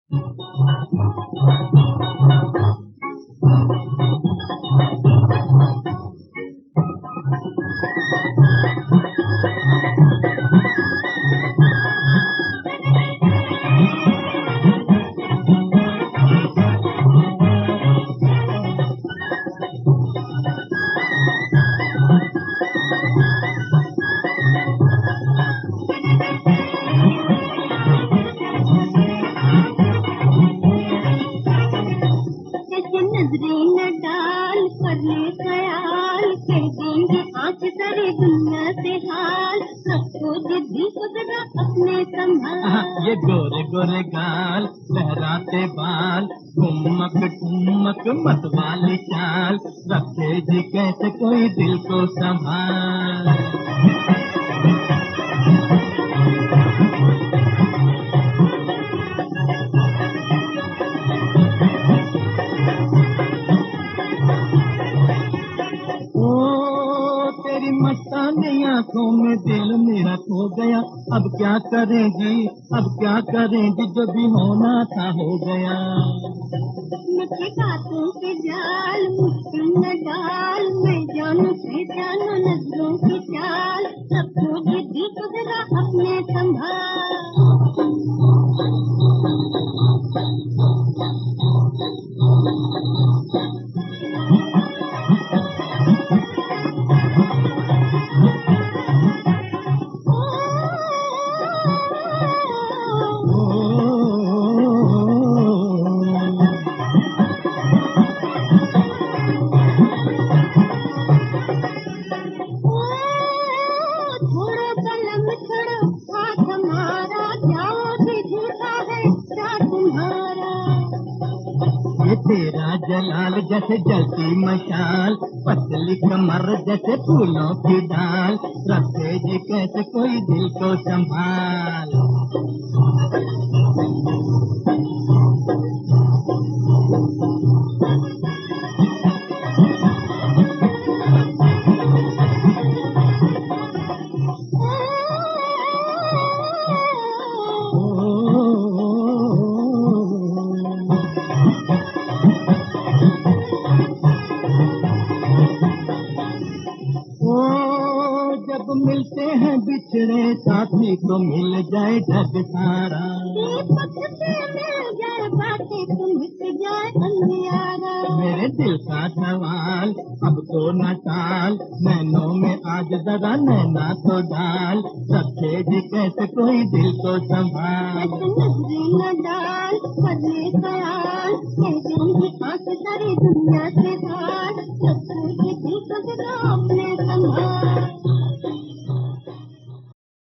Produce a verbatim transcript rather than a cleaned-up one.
ये गोरे गोरे गाल लहराते बाल ठुमक ठुमक मत वाली चाल रखे जी कैसे कोई दिल को संभाल। तेरी मस्तानी आंखों में दिल मेरा खो गया, अब क्या करेंगी अब क्या करेंगी, जो भी होना था हो गया। मुझे बातों के जाल मुश्किल न डाल, मैं जानू से जानो नजरों की चाल, सबको जिद्दी को जरा अपने संभाल। तेरा जलाल जैसे जलती मशाल, पतली कमर जैसे फूलों की डाल, रखे जी कैसे कोई दिल को संभाल। जब मिलते हैं बिछड़े साथी तो मिल जाए जग सारा, मिल जाए बातें तो मिट जाए अंधियारा। मेरे दिल का सवाल अब तो न टाल, नैनों में आज जरा नैना तो डाल, रखे जी कैसे कोई दिल को संभाल। नजरे न डाल करने ख्याल, कह दूंगी आंख सारी दुनिया से हाल, सबको ये दिल को जरा अपने संभाल।